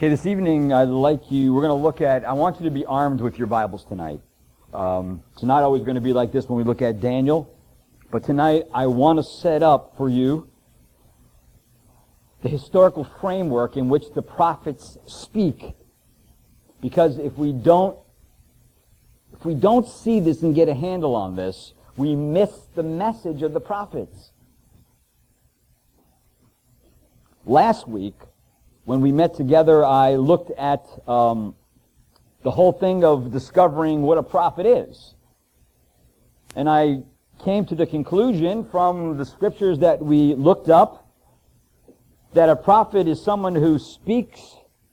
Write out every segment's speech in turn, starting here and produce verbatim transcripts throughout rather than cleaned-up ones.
Okay, this evening I'd like you, we're going to look at, I want you to be armed with your Bibles tonight. Um, it's not always going to be like this when we look at Daniel, but tonight I want to set up for you the historical framework in which the prophets speak. Because if we don't, if we don't see this and get a handle on this, we miss the message of the prophets. Last week, when we met together, I looked at um, the whole thing of discovering what a prophet is. And I came to the conclusion from the scriptures that we looked up that a prophet is someone who speaks,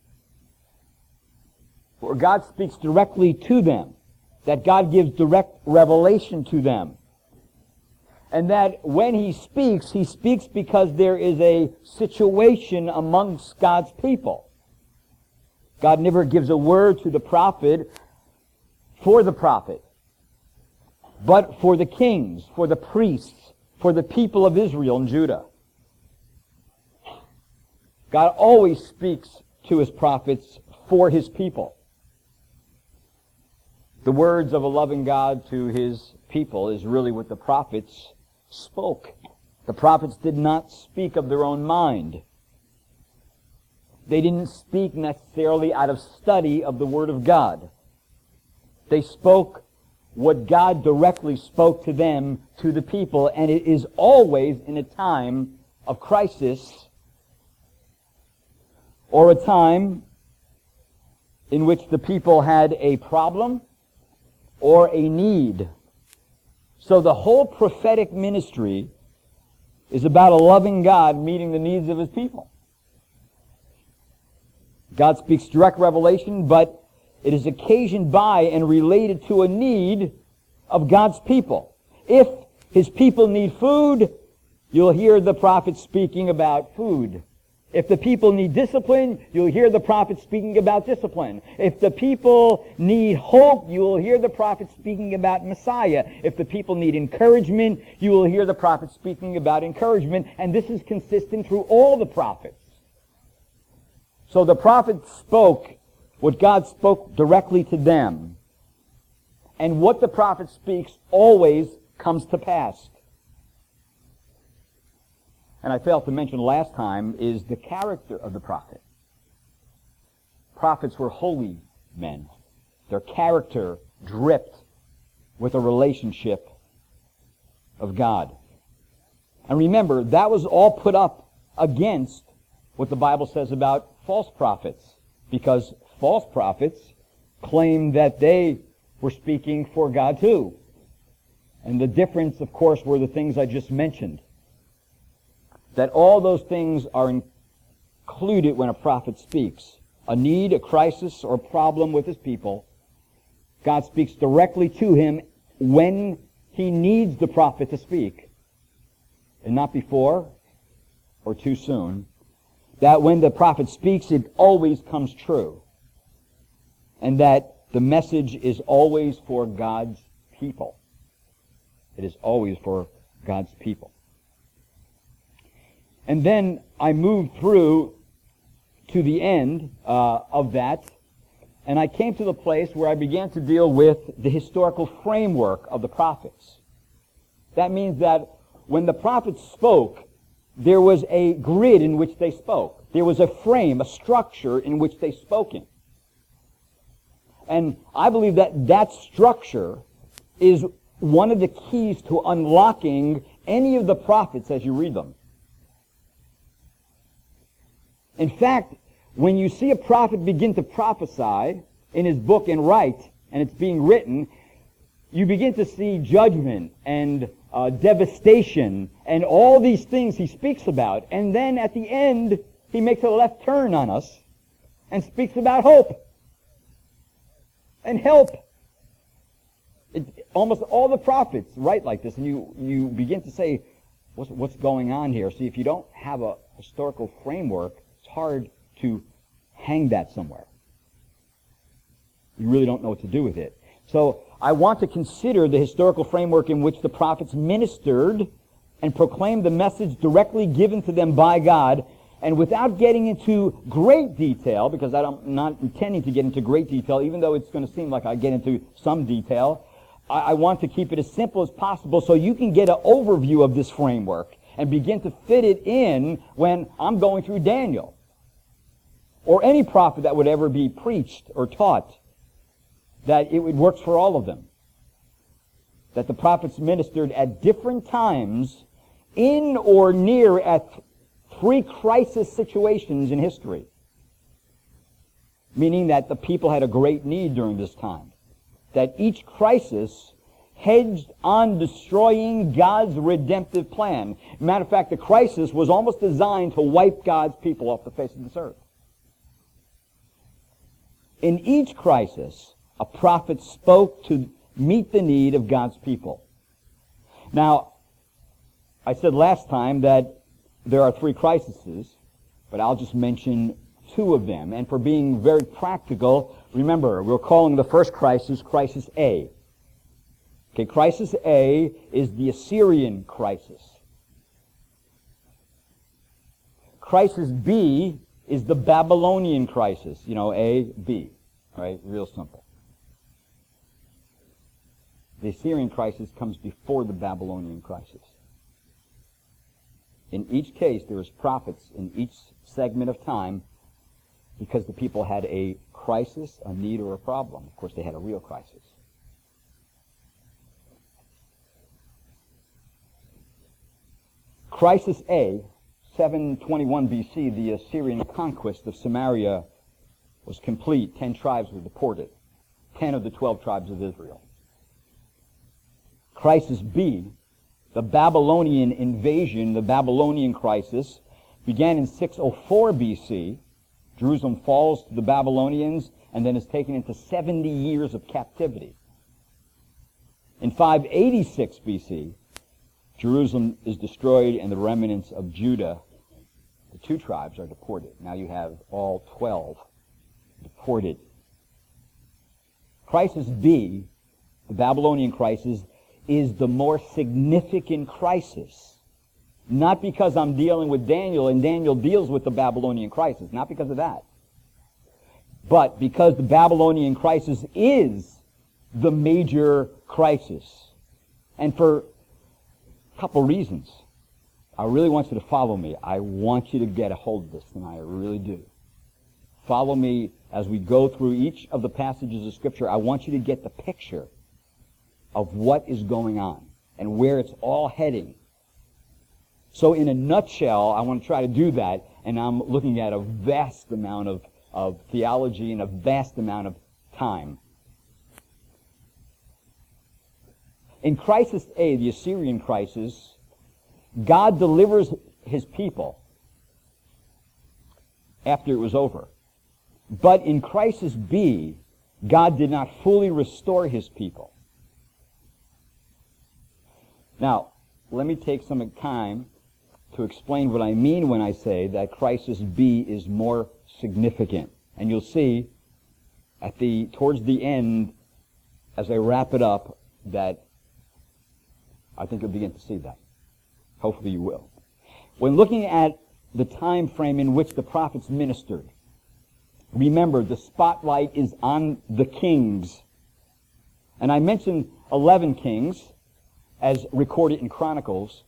or God speaks directly to them, that God gives direct revelation to them. And that when he speaks, he speaks because there is a situation amongst God's people. God never gives a word to the prophet for the prophet, but for the kings, for the priests, for the people of Israel and Judah. God always speaks to his prophets for his people. The words of a loving God to his people is really what the prophets spoke. The prophets did not speak of their own mind. They didn't speak necessarily out of study of the Word of God. They spoke what God directly spoke to them, to the people, and it is always in a time of crisis or a time in which the people had a problem or a need. So the whole prophetic ministry is about a loving God meeting the needs of his people. God speaks direct revelation, but it is occasioned by and related to a need of God's people. If his people need food, you'll hear the prophet speaking about food. If the people need discipline, you'll hear the prophet speaking about discipline. If the people need hope, you will hear the prophet speaking about Messiah. If the people need encouragement, you will hear the prophet speaking about encouragement. And this is consistent through all the prophets. So the prophet spoke what God spoke directly to them. And what the prophet speaks always comes to pass. And I failed to mention last time, is the character of the prophet. Prophets were holy men. Their character dripped with a relationship of God. And remember, that was all put up against what the Bible says about false prophets. Because false prophets claimed that they were speaking for God too. And the difference, of course, were the things I just mentioned. That all those things are included when a prophet speaks. A need, a crisis, or a problem with his people. God speaks directly to him when he needs the prophet to speak. And not before or too soon. That when the prophet speaks, it always comes true. And that the message is always for God's people. It is always for God's people. And then I moved through to the end uh, of that, and I came to the place where I began to deal with the historical framework of the prophets. That means that when the prophets spoke, there was a grid in which they spoke. There was a frame, a structure in which they spoke in. And I believe that that structure is one of the keys to unlocking any of the prophets as you read them. In fact, when you see a prophet begin to prophesy in his book and write, and it's being written, you begin to see judgment and uh, devastation and all these things he speaks about. And then at the end, he makes a left turn on us and speaks about hope and help. It, almost all the prophets write like this, and you, you begin to say, what's, what's going on here? See, if you don't have a historical framework, it's hard to hang that somewhere. You really don't know what to do with it. So I want to consider the historical framework in which the prophets ministered and proclaimed the message directly given to them by God And without getting into great detail, because I'm not intending to get into great detail, even though it's going to seem like I get into some detail, I, I want to keep it as simple as possible so you can get an overview of this framework and begin to fit it in when I'm going through Daniel. Or any prophet that would ever be preached or taught, that it works for all of them. That the prophets ministered at different times in or near at three crisis situations in history. Meaning that the people had a great need during this time. That each crisis hedged on destroying God's redemptive plan. Matter of fact, the crisis was almost designed to wipe God's people off the face of this earth. In each crisis, a prophet spoke to meet the need of God's people. Now, I said last time that there are three crises, but I'll just mention two of them. And for being very practical, remember, we're calling the first crisis Crisis A. Okay, Crisis A is the Assyrian crisis. Crisis B is the Babylonian crisis. You know, A, B. Right? Real simple. The Assyrian crisis comes before the Babylonian crisis. In each case, there is prophets in each segment of time because the people had a crisis, a need, or a problem. Of course, they had a real crisis. Crisis A, seven twenty-one B C, the Assyrian conquest of Samaria was complete. Ten tribes were deported. Ten of the twelve tribes of Israel. Crisis B, the Babylonian invasion, the Babylonian crisis, began in six oh four B C. Jerusalem falls to the Babylonians and then is taken into seventy years of captivity. In five eighty-six B C, Jerusalem is destroyed and the remnants of Judah, the two tribes, are deported. Now you have all twelve deported. Crisis B, the Babylonian crisis, is the more significant crisis. Not because I'm dealing with Daniel and Daniel deals with the Babylonian crisis. Not because of that. But because the Babylonian crisis is the major crisis. And for a couple reasons. I really want you to follow me. I want you to get a hold of this tonight. I really do. Follow me as we go through each of the passages of Scripture. I want you to get the picture of what is going on and where it's all heading. So in a nutshell, I want to try to do that, and I'm looking at a vast amount of, of theology and a vast amount of time. In Crisis A, the Assyrian crisis, God delivers his people after it was over. But in Crisis B, God did not fully restore his people. Now, let me take some time to explain what I mean when I say that Crisis B is more significant. And you'll see at the towards the end, as I wrap it up, that I think you'll begin to see that. Hopefully you will. When looking at the time frame in which the prophets ministered, remember the spotlight is on the kings. And I mentioned eleven kings as recorded in Chronicles.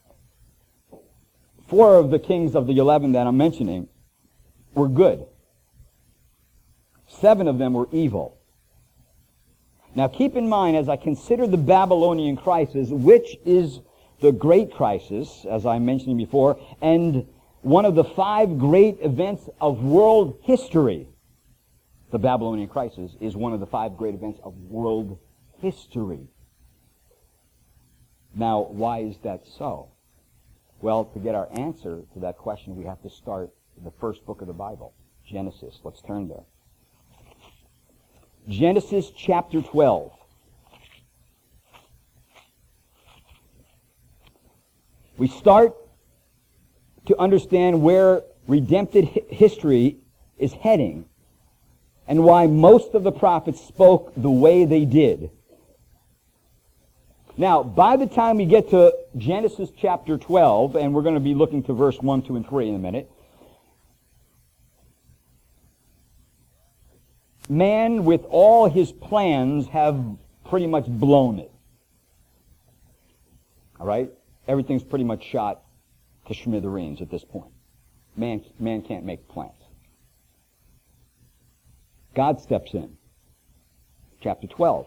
Four of the kings of the eleven that I'm mentioning were good. Seven of them were evil. Now keep in mind, as I consider the Babylonian crisis, which is the great crisis, as I mentioned before, and one of the five great events of world history, the Babylonian crisis is one of the five great events of world history. Now, why is that so? Well, to get our answer to that question, we have to start the first book of the Bible, Genesis. Let's turn there. Genesis chapter twelve. We start to understand where redemptive history is heading and why most of the prophets spoke the way they did. Now, by the time we get to Genesis chapter twelve, and we're going to be looking to verse one, two, and three in a minute, man with all his plans have pretty much blown it. All right? Everything's pretty much shot to smithereens at this point. Man, man can't make plans. God steps in. Chapter twelve.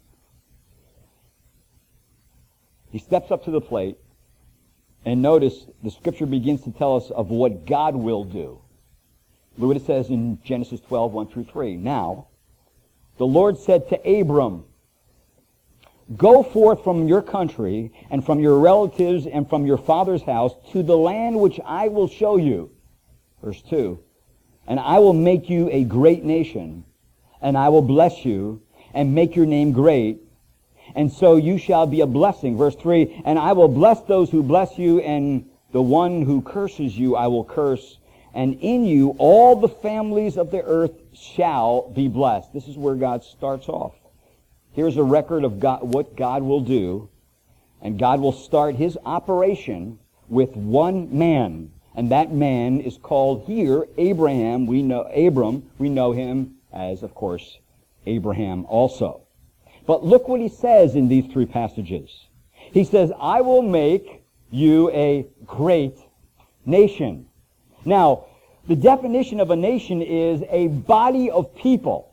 He steps up to the plate, and notice the scripture begins to tell us of what God will do. Look what it says in Genesis twelve, one through three. Now, the Lord said to Abram, "Go forth from your country and from your relatives and from your father's house to the land which I will show you." Verse two. "And I will make you a great nation, and I will bless you and make your name great, and so you shall be a blessing." Verse three. "And I will bless those who bless you, and the one who curses you I will curse. And in you all the families of the earth shall be blessed." This is where God starts off. Here's a record of God, what God will do. And God will start his operation with one man. And that man is called here Abraham. We know Abram. We know him as, of course, Abraham also. But look what he says in these three passages. He says, "I will make you a great nation." Now, the definition of a nation is a body of people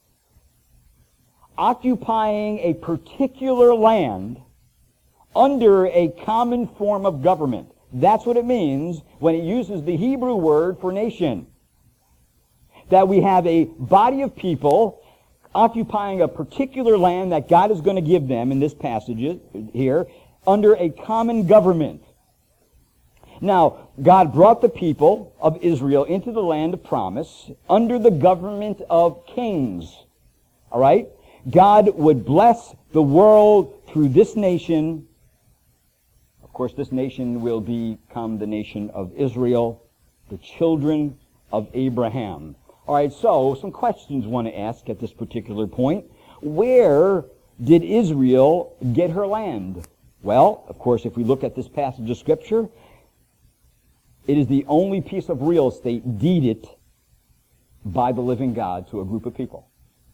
occupying a particular land under a common form of government. That's what it means when it uses the Hebrew word for nation. That we have a body of people occupying a particular land that God is going to give them in this passage here under a common government. Now, God brought the people of Israel into the land of promise under the government of kings. All right? God would bless the world through this nation. Of course, this nation will become the nation of Israel, the children of Abraham. All right, so some questions I want to ask at this particular point. Where did Israel get her land? Well, of course, if we look at this passage of Scripture, it is the only piece of real estate deeded by the living God to a group of people.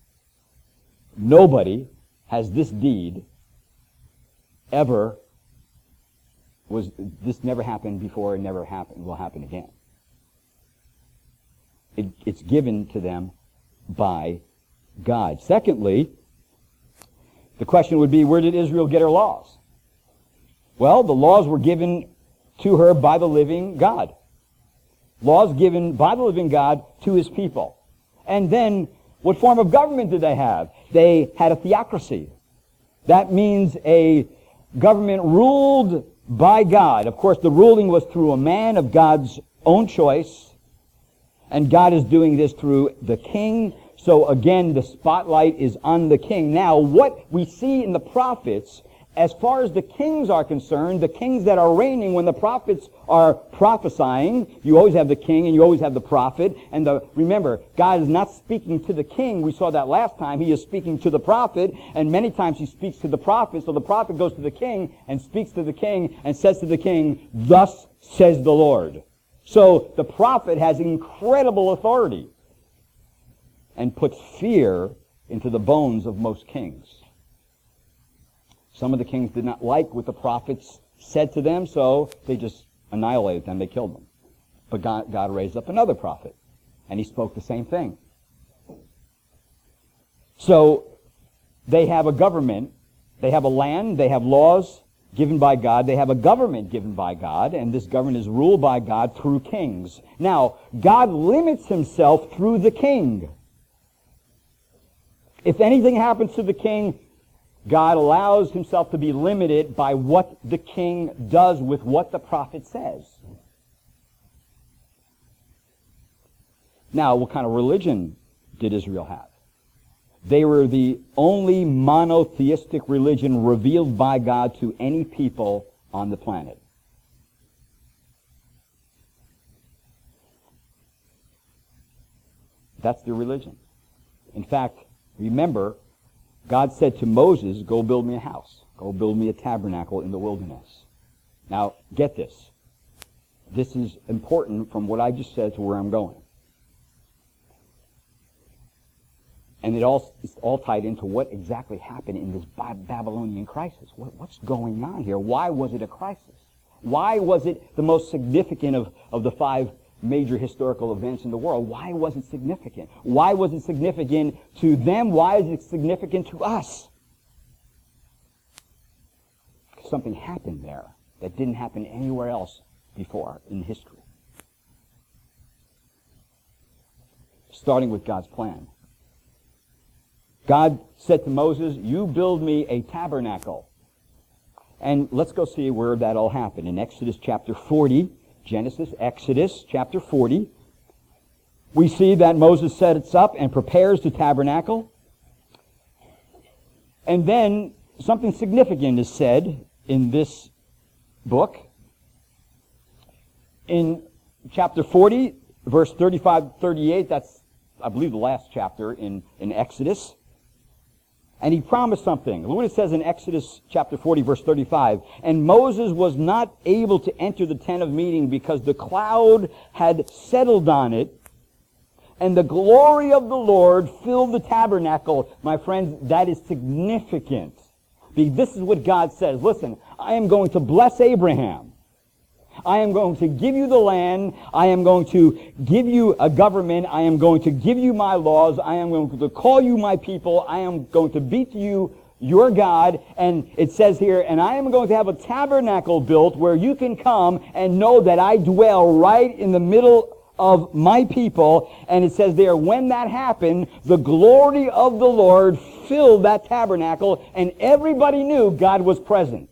Nobody has this deed ever, was this never happened before and never happened, will happen again. It, it's given to them by God. Secondly, the question would be, where did Israel get her laws? Well, the laws were given to her by the living God. Laws given by the living God to his people. And then, what form of government did they have? They had a theocracy. That means a government ruled by God. Of course, the ruling was through a man of God's own choice. And God is doing this through the king. So again, the spotlight is on the king. Now, what we see in the prophets, as far as the kings are concerned, the kings that are reigning, when the prophets are prophesying, you always have the king and you always have the prophet. And the, remember, God is not speaking to the king. We saw that last time. He is speaking to the prophet, and many times he speaks to the prophet. So the prophet goes to the king and speaks to the king and says to the king, "Thus says the Lord." So the prophet has incredible authority and puts fear into the bones of most kings. Some of the kings did not like what the prophets said to them, so they just annihilated them. They killed them. But God, God raised up another prophet, and he spoke the same thing. So they have a government, they have a land, they have laws given by God, they have a government given by God, and this government is ruled by God through kings. Now, God limits himself through the king. If anything happens to the king, God allows himself to be limited by what the king does with what the prophet says. Now, what kind of religion did Israel have? They were the only monotheistic religion revealed by God to any people on the planet. That's their religion. In fact, remember, God said to Moses, "Go build me a house. Go build me a tabernacle in the wilderness." Now, get this. This is important from what I just said to where I'm going. And it all, it's all tied into what exactly happened in this Babylonian crisis. What, what's going on here? Why was it a crisis? Why was it the most significant of, of the five major historical events in the world? Why was it significant? Why was it significant to them? Why is it significant to us? Something happened there that didn't happen anywhere else before in history. Starting with God's plan. God said to Moses, you build me a tabernacle. And let's go see where that all happened. In Exodus chapter forty, Genesis, Exodus chapter forty, we see that Moses sets up and prepares the tabernacle. And then something significant is said in this book. In chapter forty, verse thirty-five to thirty-eight, that's, I believe, the last chapter in, in Exodus. And he promised something. Look what it says in Exodus chapter forty, verse thirty-five. And Moses was not able to enter the tent of meeting because the cloud had settled on it, and the glory of the Lord filled the tabernacle. My friends, that is significant. This is what God says. Listen, I am going to bless Abraham. I am going to give you the land. I am going to give you a government. I am going to give you my laws. I am going to call you my people. I am going to be to you your God. And it says here, and I am going to have a tabernacle built where you can come and know that I dwell right in the middle of my people. And it says there, when that happened, the glory of the Lord filled that tabernacle, and everybody knew God was present.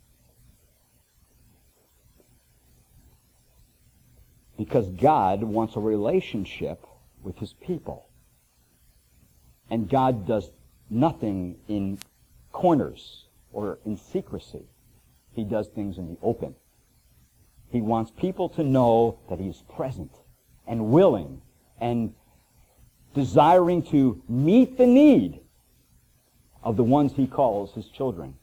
Because God wants a relationship with his people. And God does nothing in corners or in secrecy. He does things in the open. He wants people to know that he's present and willing and desiring to meet the need of the ones he calls his children.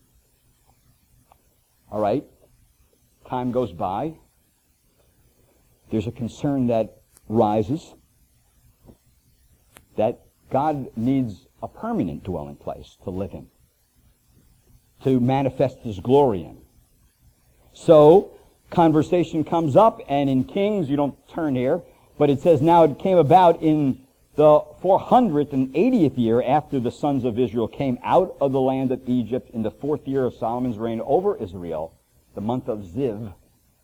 All right? Time goes by. There's a concern that rises that God needs a permanent dwelling place to live in, to manifest his glory in. So, conversation comes up, and in Kings, you don't turn here, but it says, now it came about in the four hundred eightieth year after the sons of Israel came out of the land of Egypt in the fourth year of Solomon's reign over Israel, the month of Ziv,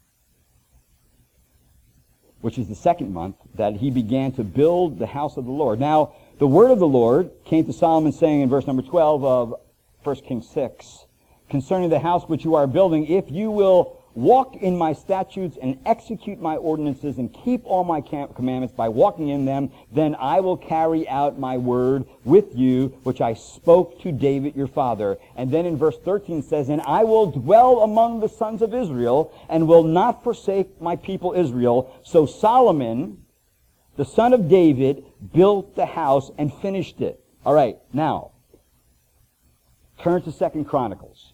which is the second month, that he began to build the house of the Lord. Now, the word of the Lord came to Solomon saying in verse number twelve of First Kings six, concerning the house which you are building, if you will walk in my statutes and execute my ordinances and keep all my commandments by walking in them, then I will carry out my word with you, which I spoke to David your father. And then in verse thirteen says, and I will dwell among the sons of Israel and will not forsake my people Israel. So Solomon, the son of David, built the house and finished it. All right, now, turn to Second Chronicles.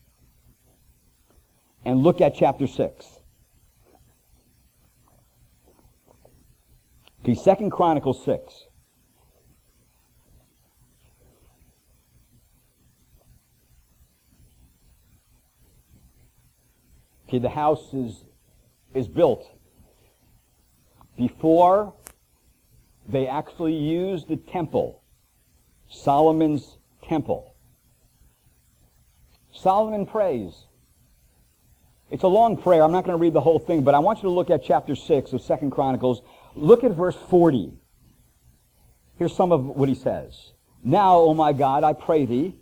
And look at chapter six. Okay, Second Chronicles six. Okay, the house is, is built. Before they actually used the temple, Solomon's temple, Solomon prays. It's a long prayer. I'm not going to read the whole thing, but I want you to look at chapter six of Second Chronicles. Look at verse forty. Here's some of what he says. Now, O my God, I pray thee,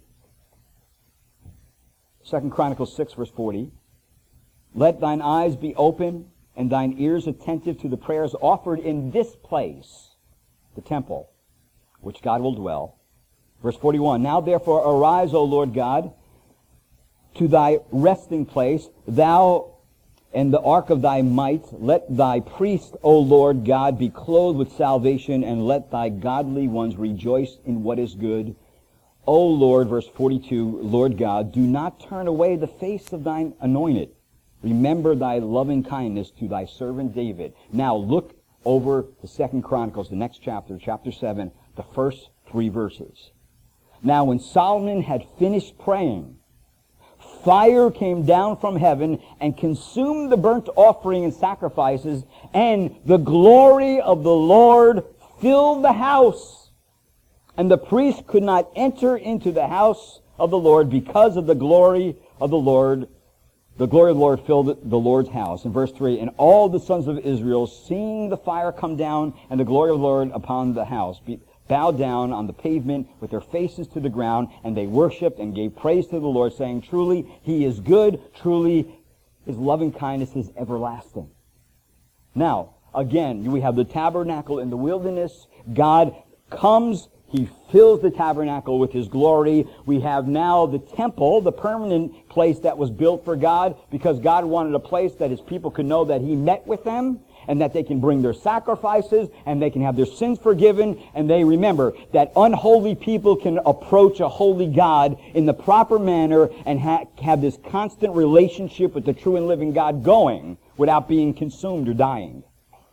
Second Chronicles six, verse forty, let thine eyes be open and thine ears attentive to the prayers offered in this place, the temple, which God will dwell. Verse forty-one, now therefore arise, O Lord God, to thy resting place, thou and the ark of thy might. Let thy priest, O Lord God, be clothed with salvation, and let thy godly ones rejoice in what is good. O Lord, verse forty-two, Lord God, do not turn away the face of thine anointed. Remember thy loving kindness to thy servant David. Now look over the Second Chronicles, the next chapter, chapter seven, the first three verses. Now when Solomon had finished praying, fire came down from heaven and consumed the burnt offering and sacrifices, and the glory of the Lord filled the house. And the priest could not enter into the house of the Lord because of the glory of the Lord. The glory of the Lord filled the Lord's house. In verse three, and all the sons of Israel, seeing the fire come down and the glory of the Lord upon the house, bowed down on the pavement with their faces to the ground, and they worshipped and gave praise to the Lord, saying, truly, he is good, truly, his loving kindness is everlasting. Now, again, we have the tabernacle in the wilderness. God comes, he fills the tabernacle with his glory. We have now the temple, the permanent place that was built for God, because God wanted a place that his people could know that he met with them, and that they can bring their sacrifices, and they can have their sins forgiven, and they remember that unholy people can approach a holy God in the proper manner and ha- have this constant relationship with the true and living God going without being consumed or dying.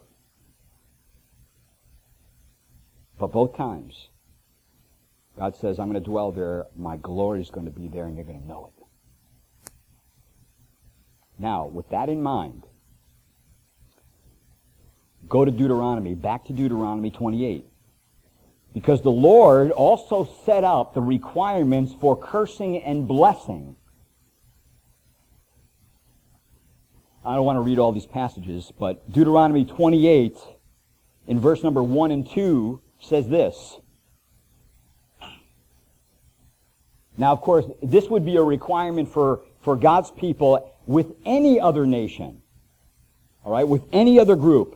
But both times, God says, I'm going to dwell there, my glory is going to be there, and you're going to know it. Now, with that in mind, go to Deuteronomy, back to Deuteronomy twenty-eight. Because the Lord also set up the requirements for cursing and blessing. I don't want to read all these passages, but Deuteronomy twenty-eight, in verse number one and two, says this. Now, of course, this would be a requirement for, for God's people with any other nation. All right, with any other group.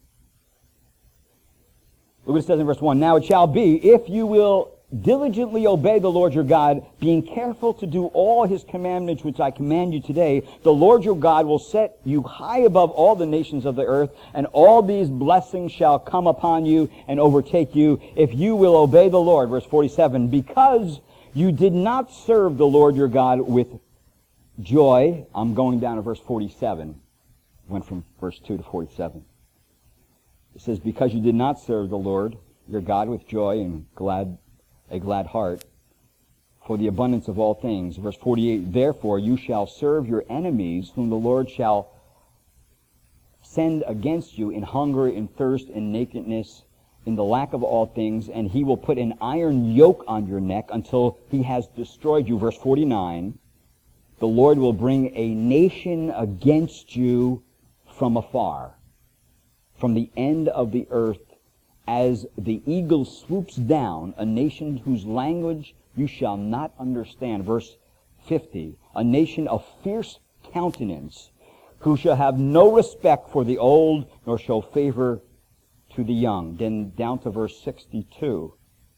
Look what it says in verse one. Now it shall be, if you will diligently obey the Lord your God, being careful to do all his commandments which I command you today, the Lord your God will set you high above all the nations of the earth, and all these blessings shall come upon you and overtake you, if you will obey the Lord. Verse forty-seven, because you did not serve the Lord your God with joy. I'm going down to verse forty-seven. Went from verse two to forty-seven. It says, because you did not serve the Lord your God with joy and glad, a glad heart, for the abundance of all things. Verse forty-eight, therefore you shall serve your enemies, whom the Lord shall send against you in hunger, in thirst, in nakedness, in the lack of all things, and he will put an iron yoke on your neck until he has destroyed you. Verse forty-nine, the Lord will bring a nation against you from afar, from the end of the earth, as the eagle swoops down, a nation whose language you shall not understand. Verse fifty, a nation of fierce countenance, who shall have no respect for the old, nor show favor to the young. Then down to verse sixty-two.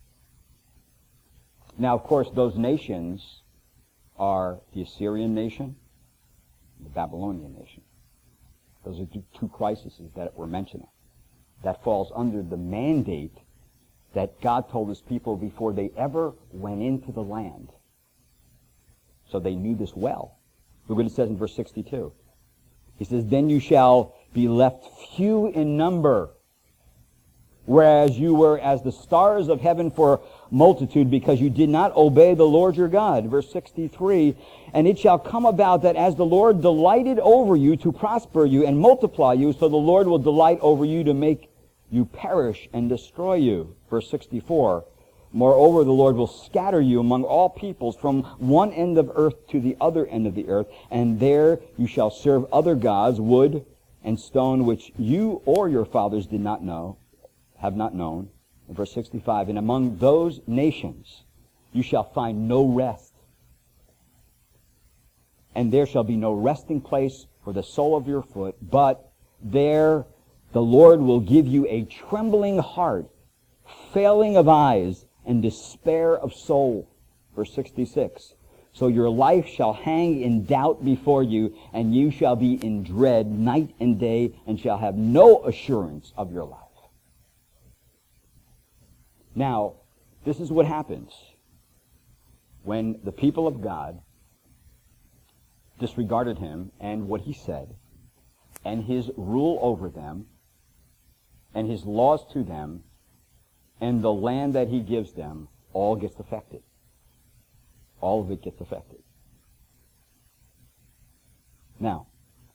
Now, of course, those nations are the Assyrian nation, the Babylonian nation. Those are the two crises that we're mentioning. That falls under the mandate that God told his people before they ever went into the land. So they knew this well. Look what it says in verse sixty-two. He says, then you shall be left few in number, whereas you were as the stars of heaven for multitude, because you did not obey the Lord your God. Verse sixty-three, and it shall come about that as the Lord delighted over you to prosper you and multiply you, so the Lord will delight over you to make you perish and destroy you. Verse sixty-four, moreover the Lord will scatter you among all peoples from one end of earth to the other end of the earth, and there you shall serve other gods, wood and stone, which you or your fathers did not know, have not known. In verse sixty-five, and among those nations you shall find no rest, and there shall be no resting place for the sole of your foot, but there the Lord will give you a trembling heart, failing of eyes, and despair of soul. Verse sixty-six, so your life shall hang in doubt before you, and you shall be in dread night and day, and shall have no assurance of your life. Now, this is what happens when the people of God disregarded him and what he said, and his rule over them, and his laws to them, and the land that he gives them all gets affected. All of it gets affected. Now,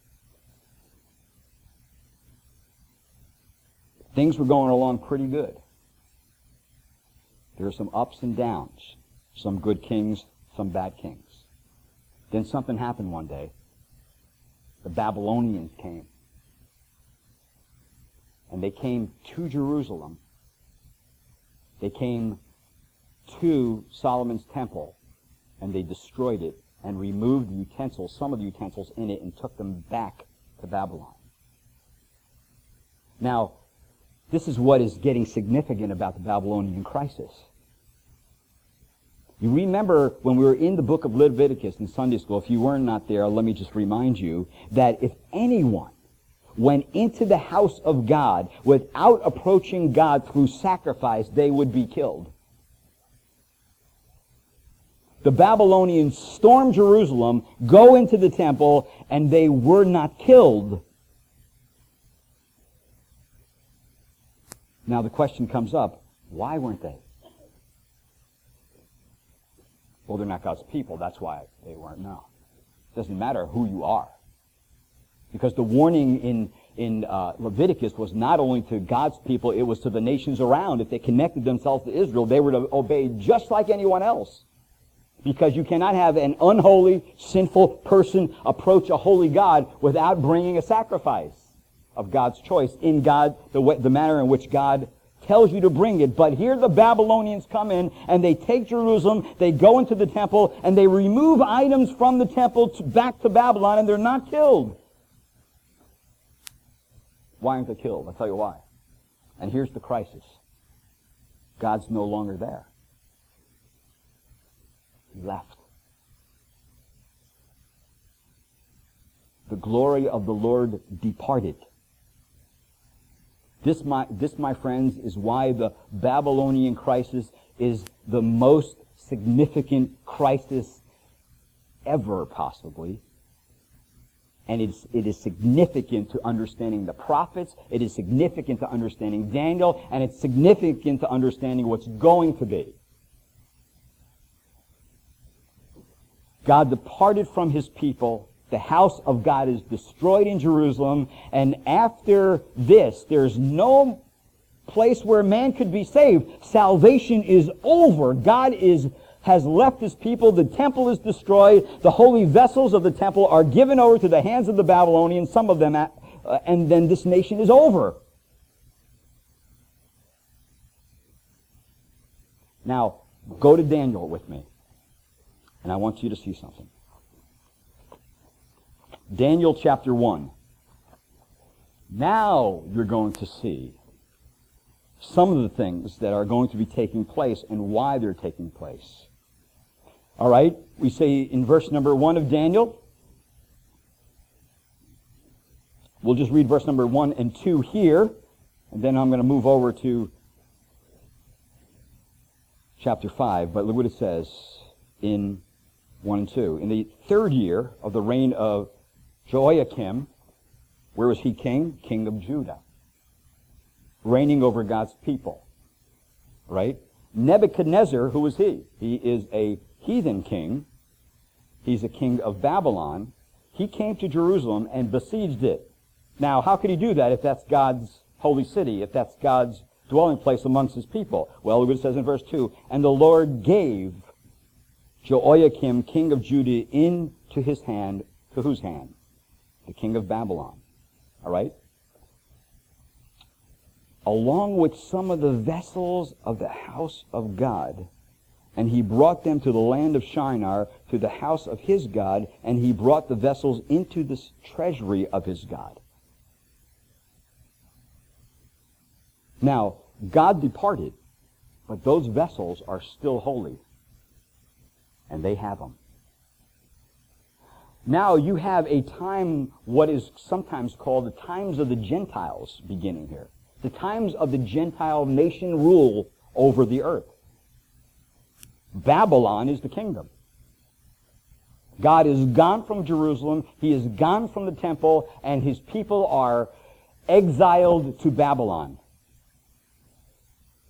things were going along pretty good. There were some ups and downs, some good kings, some bad kings. Then something happened one day. The Babylonians came. And they came to Jerusalem. They came to Solomon's temple, and they destroyed it and removed the utensils, some of the utensils in it, and took them back to Babylon. Now, this is what is getting significant about the Babylonian crisis. You remember when we were in the book of Leviticus in Sunday school, if you were not there, let me just remind you that if anyone went into the house of God without approaching God through sacrifice, they would be killed. The Babylonians stormed Jerusalem, go into the temple, and they were not killed. Now the question comes up, why weren't they? Well, they're not God's people, that's why they weren't. No. It doesn't matter who you are. Because the warning in, in uh, Leviticus was not only to God's people, it was to the nations around. If they connected themselves to Israel, they were to obey just like anyone else. Because you cannot have an unholy, sinful person approach a holy God without bringing a sacrifice of God's choice in God, the way, the manner in which God tells you to bring it. But here the Babylonians come in and they take Jerusalem, they go into the temple, and they remove items from the temple to, back to Babylon, and they're not killed. Why aren't they killed? I'll tell you why. And here's the crisis. God's no longer there. He left. The glory of the Lord departed. This, my, this, my friends, is why the Babylonian crisis is the most significant crisis ever, possibly. And it's, it is significant to understanding the prophets, it is significant to understanding Daniel, and it's significant to understanding what's going to be. God departed from his people. The house of God is destroyed in Jerusalem. And after this, there's no place where man could be saved. Salvation is over. God is has left his people. The temple is destroyed. The holy vessels of the temple are given over to the hands of the Babylonians, some of them, at, uh, and then this nation is over. Now, go to Daniel with me. And I want you to see something. Daniel chapter one. Now you're going to see some of the things that are going to be taking place and why they're taking place. All right? We say in verse number one of Daniel. We'll just read verse number one and two here. And then I'm going to move over to chapter five. But look what it says in one and two. In the third year of the reign of Jehoiakim, where was he king? King of Judah. Reigning over God's people. Right? Nebuchadnezzar, who was he? He is a heathen king. He's a king of Babylon. He came to Jerusalem and besieged it. Now, how could he do that if that's God's holy city, if that's God's dwelling place amongst his people? Well, look what it says in verse two. And the Lord gave Jehoiakim, king of Judah, into his hand. To whose hand? The king of Babylon. All right? Along with some of the vessels of the house of God. And he brought them to the land of Shinar, to the house of his God, and he brought the vessels into the treasury of his God. Now, God departed, but those vessels are still holy. And they have them. Now you have a time, what is sometimes called the times of the Gentiles beginning here. The times of the Gentile nation rule over the earth. Babylon is the kingdom. God is gone from Jerusalem. He is gone from the temple, and his people are exiled to Babylon.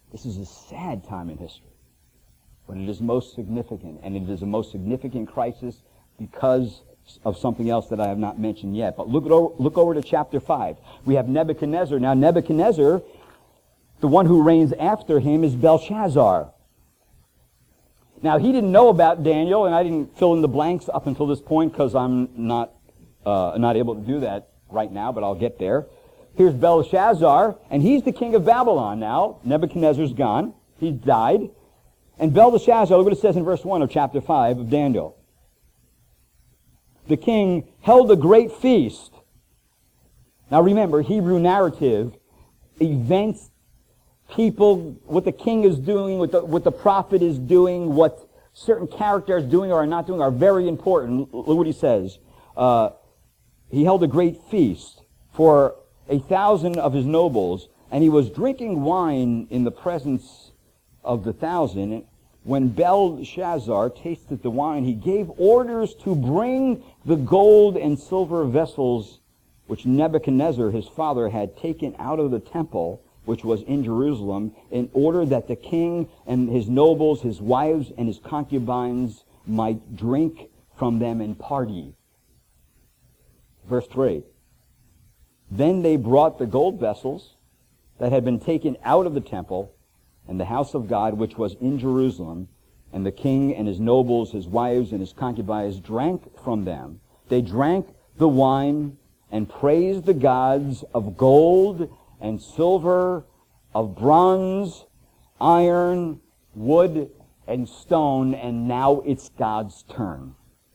This is a sad time in history, but it is most significant, and it is a most significant crisis because of something else that I have not mentioned yet. But look, over, look over to chapter five. We have Nebuchadnezzar. Now Nebuchadnezzar, the one who reigns after him, is Belshazzar. Now he didn't know about Daniel, and I didn't fill in the blanks up until this point because I'm not, uh, not able to do that right now, but I'll get there. Here's Belshazzar, and he's the king of Babylon now. Nebuchadnezzar's gone. He's died. And Belshazzar, look what it says in verse one of chapter five of Daniel. The king held a great feast. Now remember, Hebrew narrative, events, people, what the king is doing, what the, what the prophet is doing, what certain characters doing or are not doing are very important. Look what he says. Uh, he held a great feast for a thousand of his nobles, and he was drinking wine in the presence of the thousand. When Belshazzar tasted the wine, he gave orders to bring the gold and silver vessels which Nebuchadnezzar, his father, had taken out of the temple, which was in Jerusalem, in order that the king and his nobles, his wives, and his concubines might drink from them and party. Verse three. Then they brought the gold vessels that had been taken out of the temple and the house of God, which was in Jerusalem, and the king and his nobles, his wives, and his concubines drank from them. They drank the wine and praised the gods of gold and silver, of bronze, iron, wood, and stone, and now it's God's turn.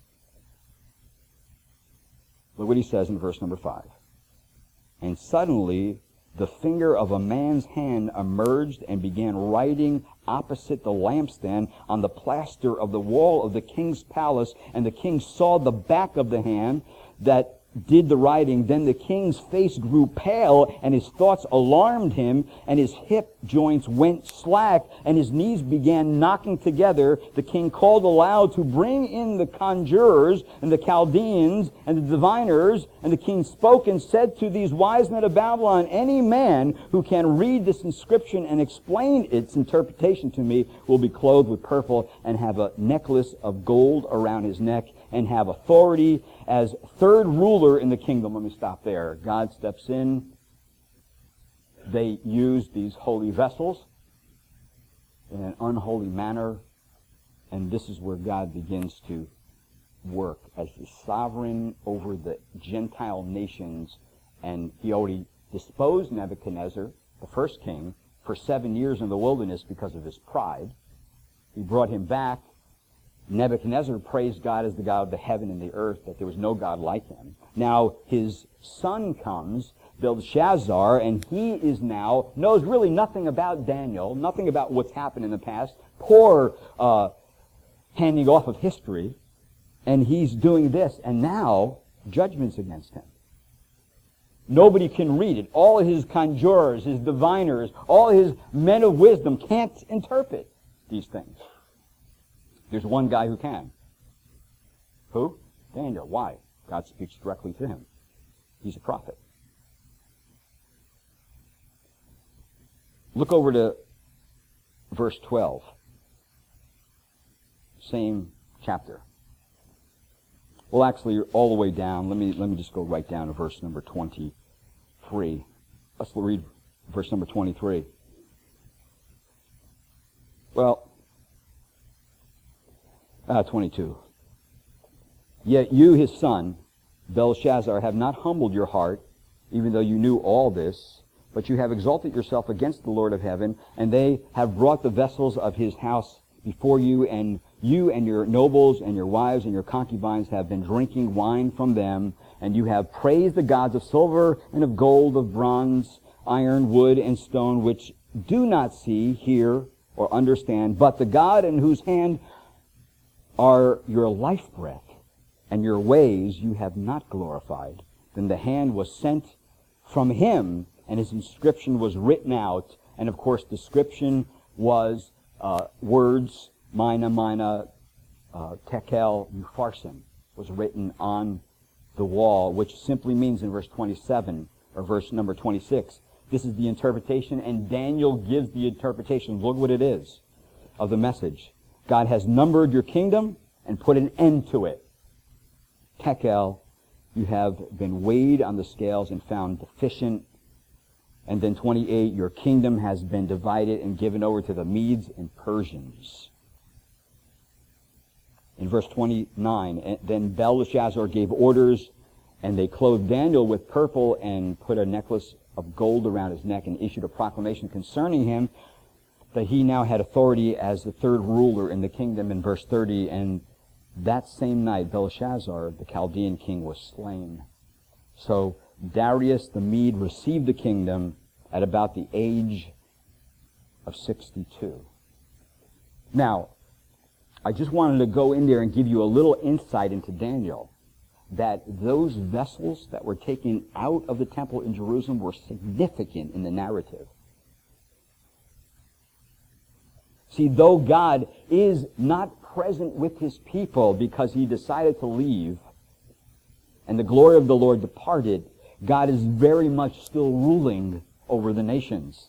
Look what he says in verse number five. And suddenly the finger of a man's hand emerged and began writing opposite the lampstand on the plaster of the wall of the king's palace, and the king saw the back of the hand that did the writing. Then the king's face grew pale, and his thoughts alarmed him, and his hip joints went slack, and his knees began knocking together. The king called aloud to bring in the conjurers and the Chaldeans and the diviners, and the king spoke and said to these wise men of Babylon, any man who can read this inscription and explain its interpretation to me will be clothed with purple and have a necklace of gold around his neck and have authority as third ruler in the kingdom. Let me stop there. God steps in. They use these holy vessels in an unholy manner, and this is where God begins to work as the sovereign over the Gentile nations. And he already disposed Nebuchadnezzar, the first king, for seven years in the wilderness because of his pride. He brought him back. Nebuchadnezzar praised God as the God of the heaven and the earth, that there was no God like him. Now his son comes, Belshazzar, and he is now, knows really nothing about Daniel, nothing about what's happened in the past, poor uh, handing off of history, and he's doing this, and now judgment's against him. Nobody can read it. All his conjurers, his diviners, all his men of wisdom can't interpret these things. There's one guy who can. Who? Daniel. Why? God speaks directly to him. He's a prophet. Look over to verse twelve. Same chapter. Well, actually, all the way down. Let me let me just go right down to verse number twenty-three. Let's read verse number twenty-three. Well, uh, twenty-two. Yet you, his son, Belshazzar, have not humbled your heart, even though you knew all this, but you have exalted yourself against the Lord of heaven, and they have brought the vessels of his house before you, and you and your nobles and your wives and your concubines have been drinking wine from them, and you have praised the gods of silver and of gold, of bronze, iron, wood, and stone, which do not see, hear, or understand, but the God in whose hand are your life breath, and your ways you have not glorified. Then the hand was sent from him, and his inscription was written out. And of course, the inscription was uh, words, mina, mina, uh, tekel, upharsin, was written on the wall, which simply means in verse twenty-seven, or verse number twenty-six, This is the interpretation, and Daniel gives the interpretation. Look what it is of the message. God has numbered your kingdom and put an end to it. Tekel, you have been weighed on the scales and found deficient. And then twenty-eight, your kingdom has been divided and given over to the Medes and Persians. In verse twenty-nine, then Belshazzar gave orders, and they clothed Daniel with purple and put a necklace of gold around his neck and issued a proclamation concerning him that he now had authority as the third ruler in the kingdom in verse thirty. And that same night, Belshazzar, the Chaldean king, was slain. So Darius the Mede received the kingdom at about the age of sixty-two. Now, I just wanted to go in there and give you a little insight into Daniel, that those vessels that were taken out of the temple in Jerusalem were significant in the narrative. See, though God is not present with his people because he decided to leave and the glory of the Lord departed, God is very much still ruling over the nations.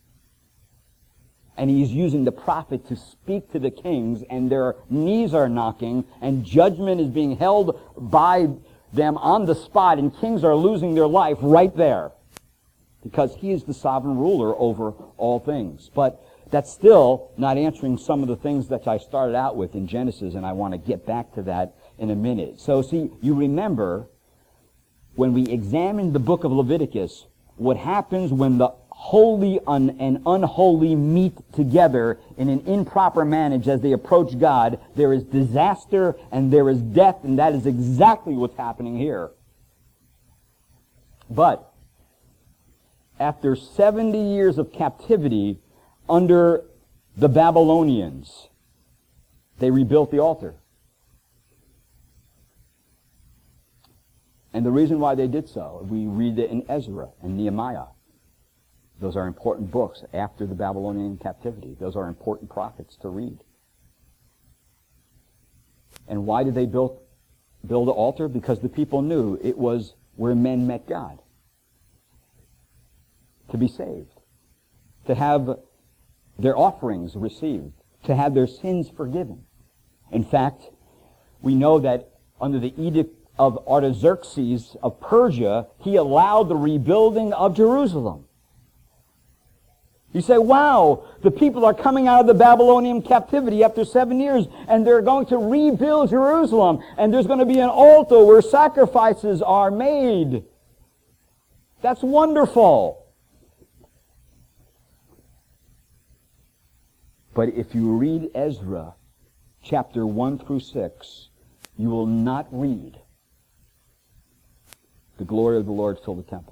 And he's using the prophet to speak to the kings, and their knees are knocking, and judgment is being held by them on the spot, and kings are losing their life right there because he is the sovereign ruler over all things. But that's still not answering some of the things that I started out with in Genesis, and I want to get back to that in a minute. So see, you remember when we examined the book of Leviticus, what happens when the holy un- and unholy meet together in an improper manner as they approach God. There is disaster and there is death, and that is exactly what's happening here. But after seventy years of captivity under the Babylonians, they rebuilt the altar. And the reason why they did so, we read it in Ezra and Nehemiah. Those are important books after the Babylonian captivity. Those are important prophets to read. And why did they build, build an altar? Because the people knew it was where men met God. To be saved. To have their offerings received. To have their sins forgiven. In fact, we know that under the edict of Artaxerxes of Persia, he allowed the rebuilding of Jerusalem. You say, wow, the people are coming out of the Babylonian captivity after seven years, and they're going to rebuild Jerusalem, and there's going to be an altar where sacrifices are made. That's wonderful. But if you read Ezra, chapter one through six, you will not read the glory of the Lord fill the temple.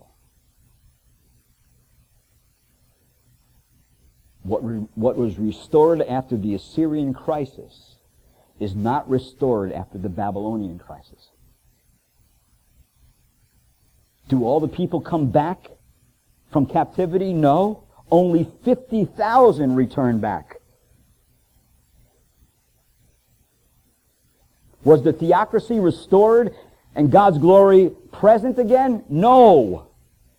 What, re, what was restored after the Assyrian crisis is not restored after the Babylonian crisis. Do all the people come back from captivity? No. Only fifty thousand return back. Was the theocracy restored and God's glory present again? No.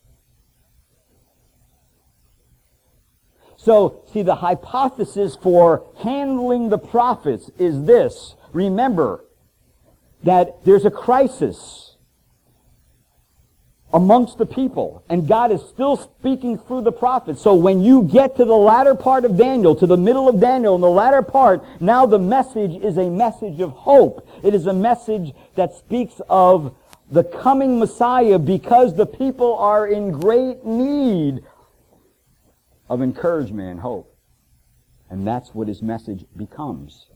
So, see, the hypothesis for handling the prophets is this. Remember that there's a crisis amongst the people, and God is still speaking through the prophets. So when you get to the latter part of Daniel, to the middle of Daniel, in the latter part, now the message is a message of hope. It is a message that speaks of the coming Messiah because the people are in great need of encouragement and hope. And that's what his message becomes.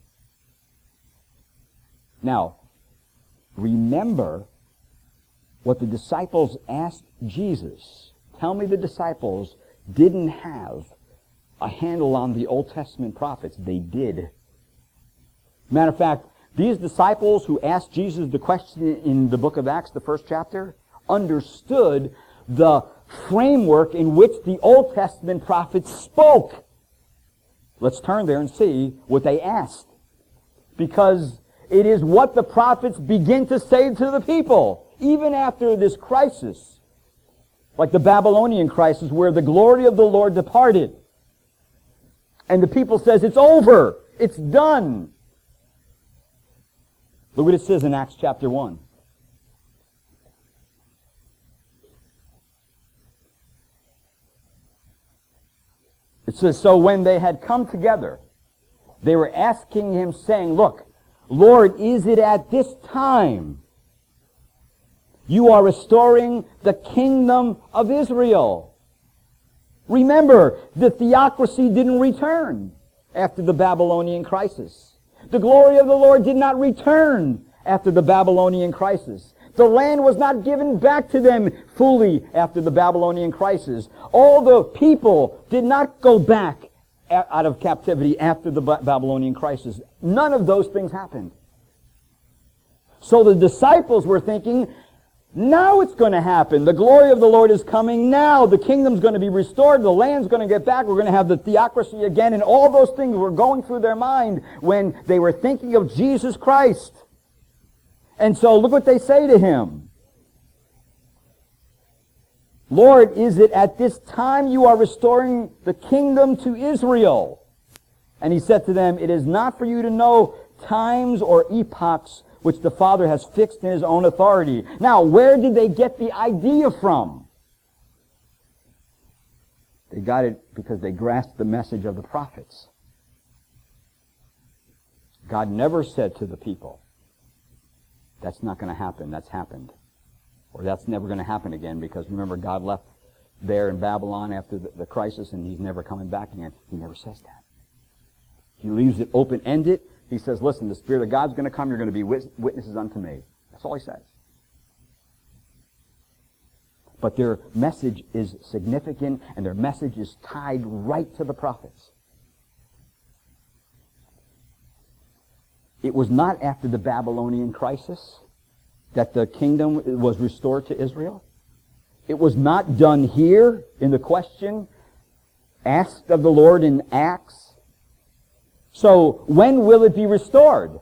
Now, remember what the disciples asked Jesus. Tell me the disciples didn't have a handle on the Old Testament prophets. They did. Matter of fact, these disciples who asked Jesus the question in the book of Acts, the first chapter, understood the framework in which the Old Testament prophets spoke. Let's turn there and see what they asked. Because it is what the prophets begin to say to the people, even after this crisis. Like the Babylonian crisis where the glory of the Lord departed. And the people says, it's over. It's done. Look what it says in Acts chapter one. It says, so when they had come together, they were asking him, saying, look, Lord, is it at this time you are restoring the kingdom of Israel? Remember, the theocracy didn't return after the Babylonian crisis. The glory of the Lord did not return after the Babylonian crisis. The land was not given back to them fully after the Babylonian crisis. All the people did not go back out of captivity after the Babylonian crisis. None of those things happened. So the disciples were thinking, now it's going to happen. The glory of the Lord is coming now. The kingdom's going to be restored. The land's going to get back. We're going to have the theocracy again. And all those things were going through their mind when they were thinking of Jesus Christ. And so look what they say to him. Lord, is it at this time you are restoring the kingdom to Israel? And he said to them, it is not for you to know times or epochs which the Father has fixed in his own authority. Now, where did they get the idea from? They got it because they grasped the message of the prophets. God never said to the people, that's not going to happen, that's happened. Or that's never going to happen again, because remember, God left there in Babylon after the, the crisis, and he's never coming back again. He never says that. He leaves it open-ended. He says, listen, the Spirit of God's going to come, you're going to be witnesses unto me. That's all he says. But their message is significant, and their message is tied right to the prophets. It was not after the Babylonian crisis that the kingdom was restored to Israel. It was not done here in the question asked of the Lord in Acts. So when will it be restored?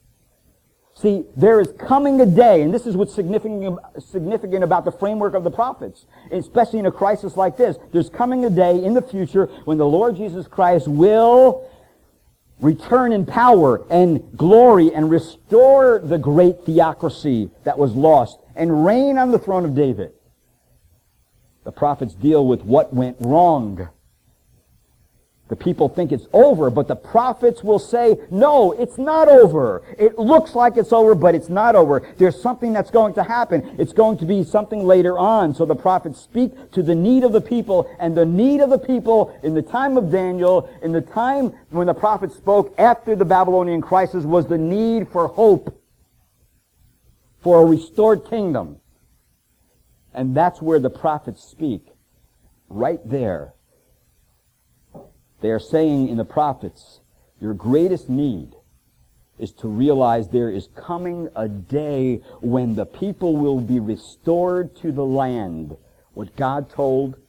See, there is coming a day, and this is what's significant, significant about the framework of the prophets, especially in a crisis like this. There's coming a day in the future when the Lord Jesus Christ will return in power and glory and restore the great theocracy that was lost and reign on the throne of David. The prophets deal with what went wrong. The people think it's over, but the prophets will say, no, it's not over. It looks like it's over, but it's not over. There's something that's going to happen. It's going to be something later on. So the prophets speak to the need of the people, and the need of the people in the time of Daniel, in the time when the prophets spoke after the Babylonian crisis, was the need for hope, for a restored kingdom. And that's where the prophets speak, right there. They are saying in the prophets, your greatest need is to realize there is coming a day when the people will be restored to the land. What God told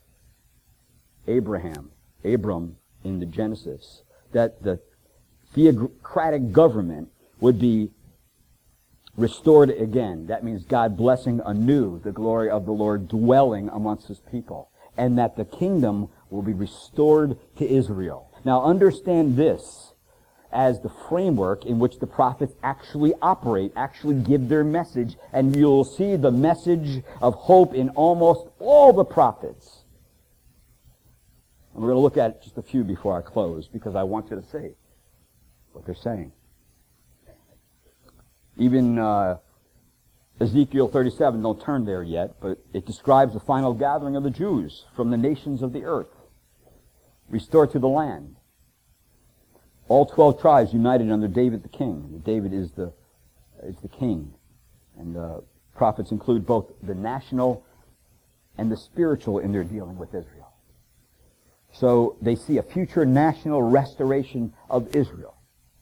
Abraham, Abram in the Genesis, that the theocratic government would be restored again. That means God blessing anew the glory of the Lord dwelling amongst his people. And that the kingdom will be restored to Israel. Now understand this as the framework in which the prophets actually operate, actually give their message, and you'll see the message of hope in almost all the prophets. And we're going to look at just a few before I close, because I want you to see what they're saying. Even uh, Ezekiel thirty-seven, don't turn there yet, but it describes the final gathering of the Jews from the nations of the earth, restored to the land. All twelve tribes united under David the king. David is the, is the king. And the prophets include both the national and the spiritual in their dealing with Israel. So they see a future national restoration of Israel.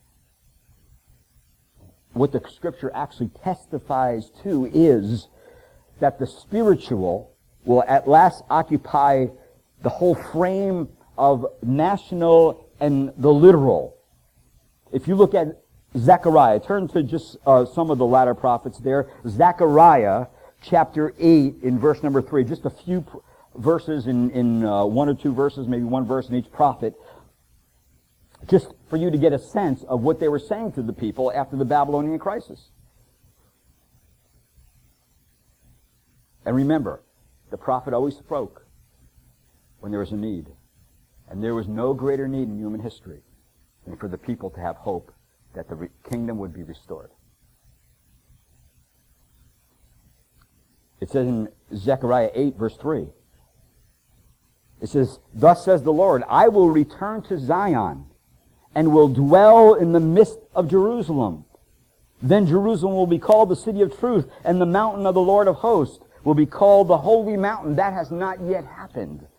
What the scripture actually testifies to is that the spiritual will at last occupy the whole frame of national and the literal. If you look at Zechariah, turn to just uh, some of the latter prophets there. Zechariah chapter eight in verse number three, just a few verses in, in uh, one or two verses, maybe one verse in each prophet, just for you to get a sense of what they were saying to the people after the Babylonian crisis. And remember, the prophet always spoke when there was a need. And there was no greater need in human history than for the people to have hope that the re- kingdom would be restored. It says in Zechariah eight, verse three, it says, "Thus says the Lord, I will return to Zion and will dwell in the midst of Jerusalem. Then Jerusalem will be called the city of truth, and the mountain of the Lord of hosts will be called the holy mountain." That has not yet happened.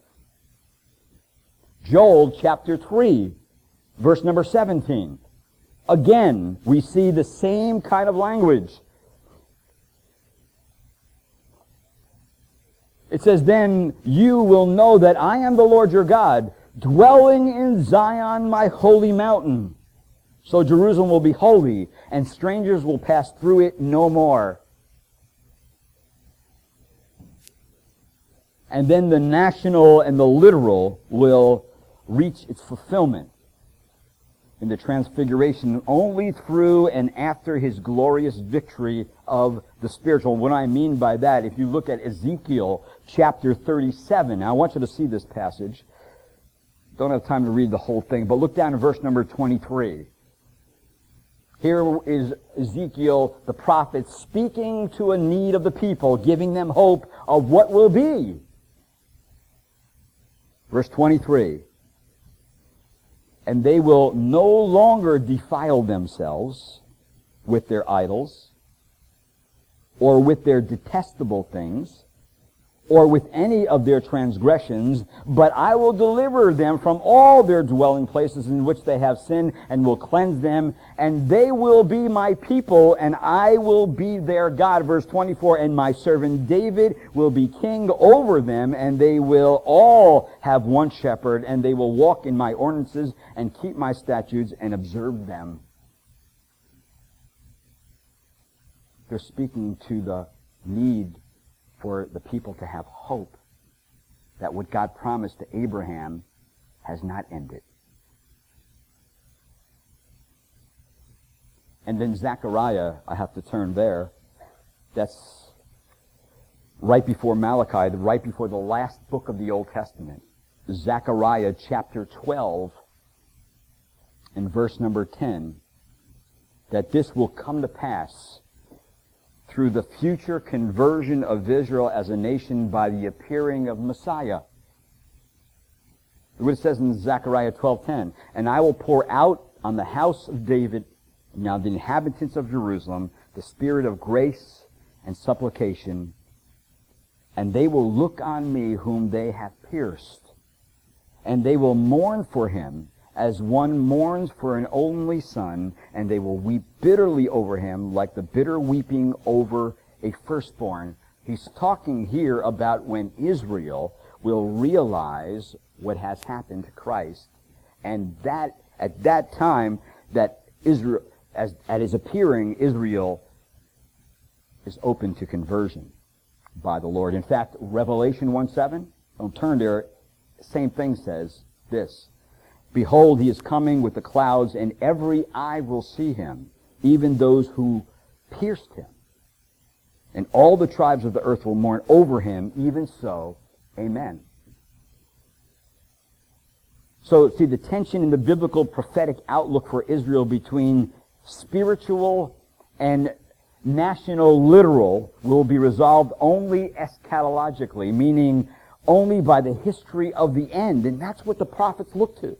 Joel chapter three, verse number seventeen. Again, we see the same kind of language. It says, "Then you will know that I am the Lord your God, dwelling in Zion, my holy mountain. So Jerusalem will be holy, and strangers will pass through it no more." And then the national and the literal will reach its fulfillment in the transfiguration only through and after his glorious victory of the spiritual. What I mean by that, if you look at Ezekiel chapter thirty-seven, now I want you to see this passage. Don't have time to read the whole thing, but look down at verse number twenty-three. Here is Ezekiel, the prophet, speaking to a need of the people, giving them hope of what will be. Verse twenty-three. "And they will no longer defile themselves with their idols, or with their detestable things, or with any of their transgressions, but I will deliver them from all their dwelling places in which they have sinned, and will cleanse them, and they will be my people, and I will be their God." Verse twenty-four, "And my servant David will be king over them, and they will all have one shepherd, and they will walk in my ordinances, and keep my statutes, and observe them." They're speaking to the need for the people to have hope that what God promised to Abraham has not ended. And then Zechariah, I have to turn there. That's right before Malachi, right before the last book of the Old Testament. Zechariah chapter twelve and verse number ten. That this will come to pass through the future conversion of Israel as a nation by the appearing of Messiah. Look what it says in Zechariah twelve ten. "And I will pour out on the house of David, now the inhabitants of Jerusalem, the spirit of grace and supplication, and they will look on me whom they have pierced, and they will mourn for him as one mourns for an only son, and they will weep bitterly over him like the bitter weeping over a firstborn." He's talking here about when Israel will realize what has happened to Christ, and that at that time that Israel, as at his appearing, Israel is open to conversion by the Lord. In fact, Revelation one seven, don't turn there, same thing says this: "Behold, he is coming with the clouds, and every eye will see him, even those who pierced him. And all the tribes of the earth will mourn over him, even so, amen." So, see, the tension in the biblical prophetic outlook for Israel between spiritual and national literal will be resolved only eschatologically, meaning only by the history of the end. And that's what the prophets look to.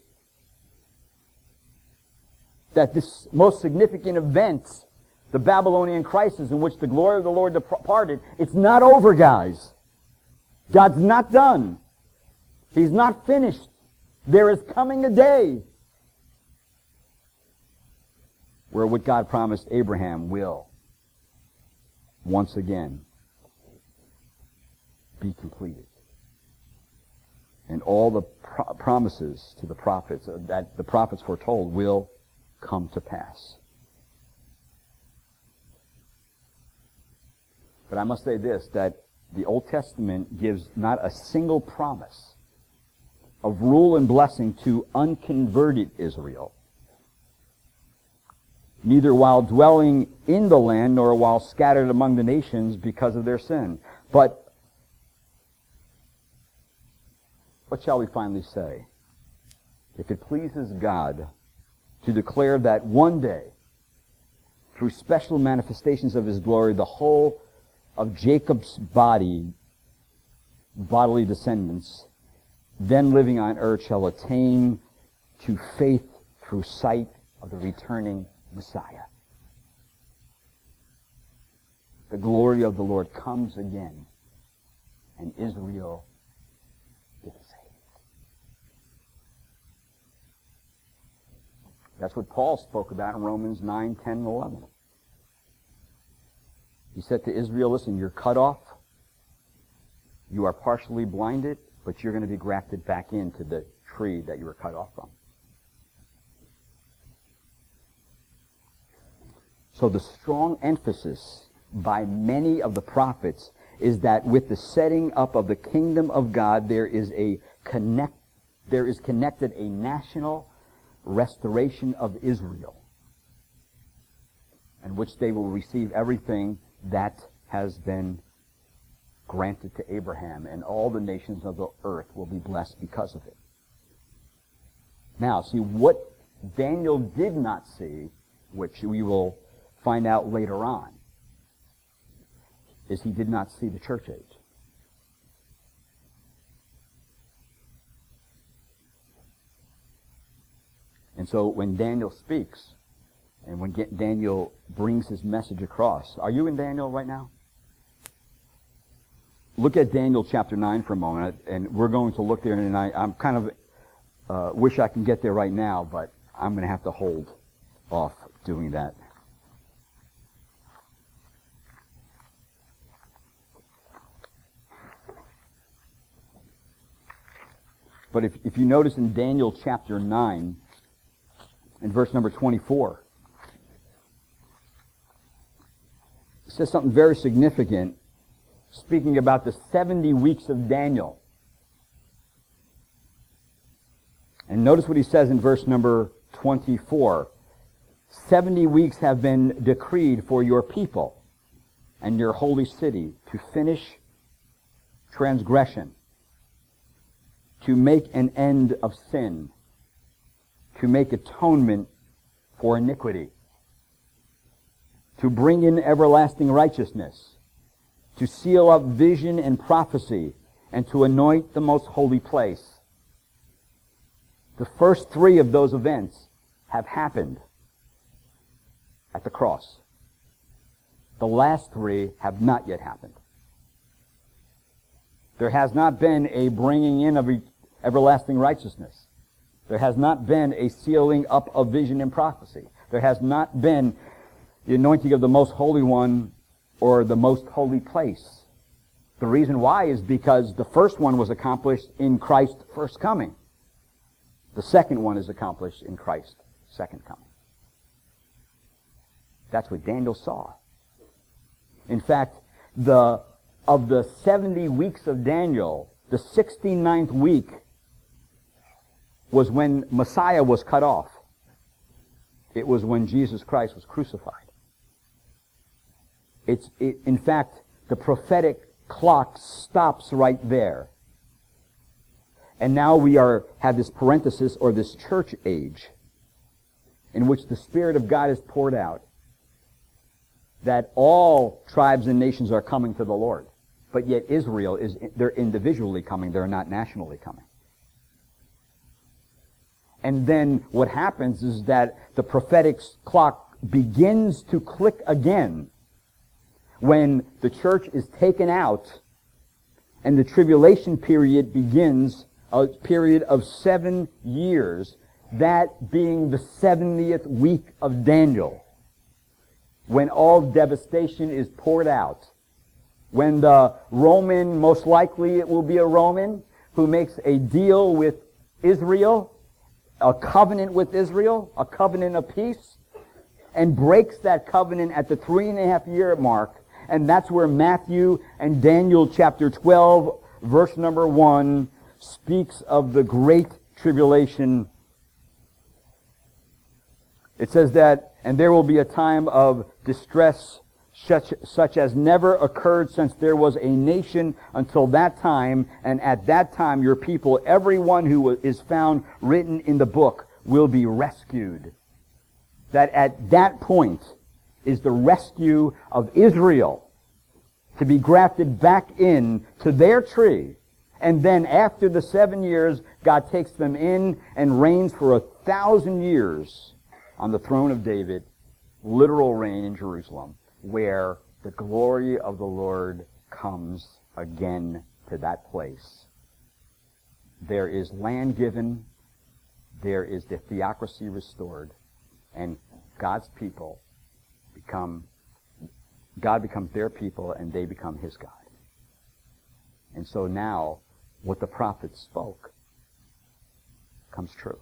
That this most significant event, the Babylonian crisis in which the glory of the Lord departed, it's not over, guys. God's not done. He's not finished. There is coming a day where what God promised Abraham will once again be completed. And all the pro- promises to the prophets uh, that the prophets foretold will come to pass. But I must say this, that the Old Testament gives not a single promise of rule and blessing to unconverted Israel, neither while dwelling in the land nor while scattered among the nations because of their sin. But what shall we finally say? If it pleases God to declare that one day, through special manifestations of his glory, the whole of Jacob's body, bodily descendants, then living on earth, shall attain to faith through sight of the returning Messiah. The glory of the Lord comes again, and Israel is saved. That's what Paul spoke about in Romans nine, ten, and eleven. He said to Israel, listen, you're cut off, you are partially blinded, but you're going to be grafted back into the tree that you were cut off from. So the strong emphasis by many of the prophets is that with the setting up of the kingdom of God, there is a connect, there is connected a national restoration of Israel, in which they will receive everything that has been granted to Abraham, and all the nations of the earth will be blessed because of it. Now, see, what Daniel did not see, which we will find out later on, is he did not see the church age. And so when Daniel speaks, and when Daniel brings his message across, are you in Daniel right now? Look at Daniel chapter nine for a moment, and we're going to look there, and I, I'm kind of, uh, wish I can get there right now, but I'm going to have to hold off doing that. But if, if you notice in Daniel chapter nine, in verse number twenty-four, it says something very significant, speaking about the seventy weeks of Daniel. And notice what he says in verse number twenty-four. seventy weeks have been decreed for your people and your holy city to finish transgression, to make an end of sin, to make atonement for iniquity, to bring in everlasting righteousness, to seal up vision and prophecy, and to anoint the most holy place. The first three of those events have happened at the cross. The last three have not yet happened. There has not been a bringing in of everlasting righteousness. There has not been a sealing up of vision and prophecy. There has not been the anointing of the most holy one or the most holy place. The reason why is because the first one was accomplished in Christ's first coming. The second one is accomplished in Christ's second coming. That's what Daniel saw. In fact, the of the seventy weeks of Daniel, the sixty-ninth week was when Messiah was cut off. It was when Jesus Christ was crucified. It's, it, in fact, the prophetic clock stops right there. And now we are have this parenthesis, or this church age, in which the Spirit of God is poured out, that all tribes and nations are coming to the Lord. But yet Israel, is they're individually coming, they're not nationally coming. And then what happens is that the prophetic clock begins to click again when the church is taken out and the tribulation period begins, a period of seven years, that being the seventieth week of Daniel, when all devastation is poured out, when the Roman, most likely it will be a Roman, who makes a deal with Israel, a covenant with Israel, a covenant of peace, and breaks that covenant at the three and a half year mark, And that's where Matthew and Daniel chapter twelve, verse number one, speaks of the great tribulation. It says that, and there will be a time of distress such, such as never occurred since there was a nation until that time, and at that time your people, everyone who is found written in the book, will be rescued. That at that point is the rescue of Israel to be grafted back in to their tree. And then after the seven years, God takes them in and reigns for a thousand years on the throne of David, literal reign in Jerusalem, where the glory of the Lord comes again to that place. There is land given, there is the theocracy restored, and God's people become, God becomes their people and they become His God. And so now, what the prophets spoke comes true.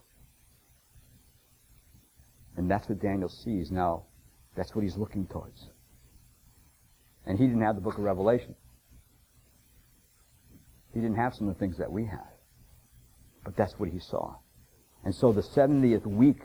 And that's what Daniel sees. Now, that's what he's looking towards. And he didn't have the book of Revelation. He didn't have some of the things that we have. But that's what he saw. And so the seventieth week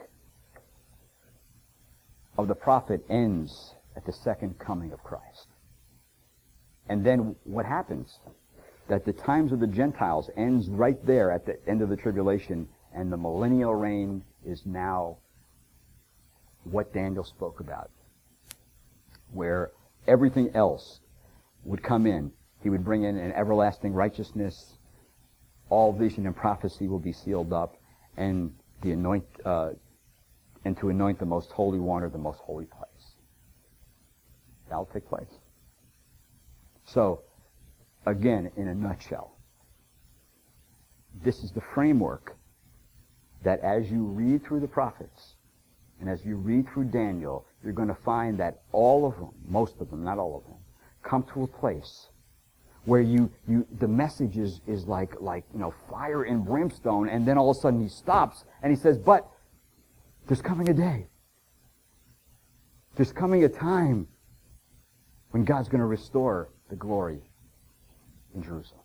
of the prophet ends at the second coming of Christ. And then what happens? That the times of the Gentiles ends right there at the end of the tribulation, and the millennial reign is now what Daniel spoke about, where everything else would come in. He would bring in an everlasting righteousness. All vision and prophecy will be sealed up, and the anoint uh, and to anoint the most holy one or the most holy place. That will take place. So, again, in a nutshell, this is the framework that as you read through the prophets and as you read through Daniel, you're going to find that all of them, most of them, not all of them, come to a place where you, you the message is, is like, like, you know, fire and brimstone, and then all of a sudden he stops and he says, but there's coming a day. There's coming a time when God's going to restore the glory in Jerusalem.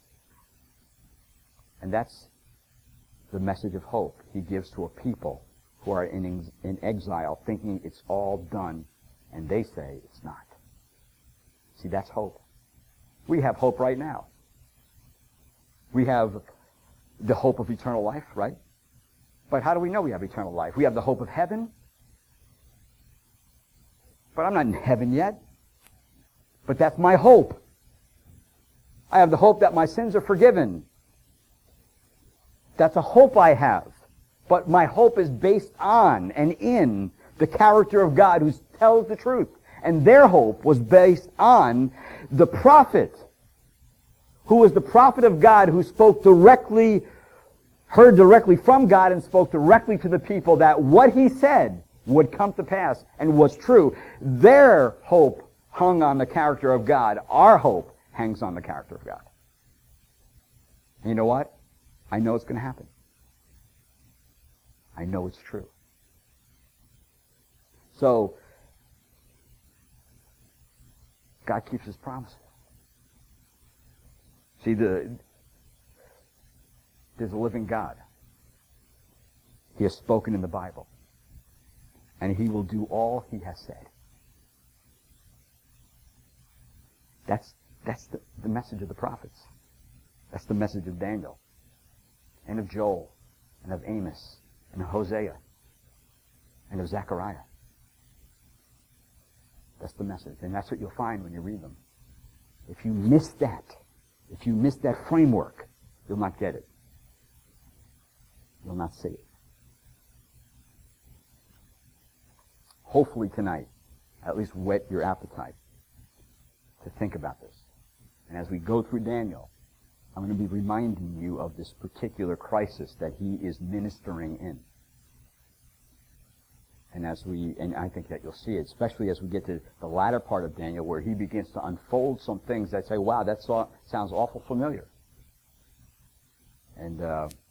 And that's the message of hope he gives to a people who are in, in exile, thinking it's all done, and they say it's not. See, that's hope. We have hope right now. We have the hope of eternal life, right? But how do we know we have eternal life? We have the hope of heaven. But I'm not in heaven yet. But that's my hope. I have the hope that my sins are forgiven. That's a hope I have. But my hope is based on and in the character of God who tells the truth. And their hope was based on the prophet, who was the prophet of God, who spoke directly, heard directly from God and spoke directly to the people that what he said would come to pass and was true. Their hope hung on the character of God. Our hope hangs on the character of God. And you know what? I know it's going to happen. I know it's true. So, God keeps his promises. See, the, there's a living God. He has spoken in the Bible. And he will do all he has said. That's, that's the, the message of the prophets. That's the message of Daniel, and of Joel, and of Amos, and of Hosea, and of Zechariah. That's the message. And that's what you'll find when you read them. If you miss that, if you miss that framework, you'll not get it. You'll not see it. Hopefully tonight, at least whet your appetite to think about this. And as we go through Daniel, I'm going to be reminding you of this particular crisis that he is ministering in. And as we, and I think that you'll see it, especially as we get to the latter part of Daniel, where he begins to unfold some things that say, wow, that sounds awful familiar. And uh,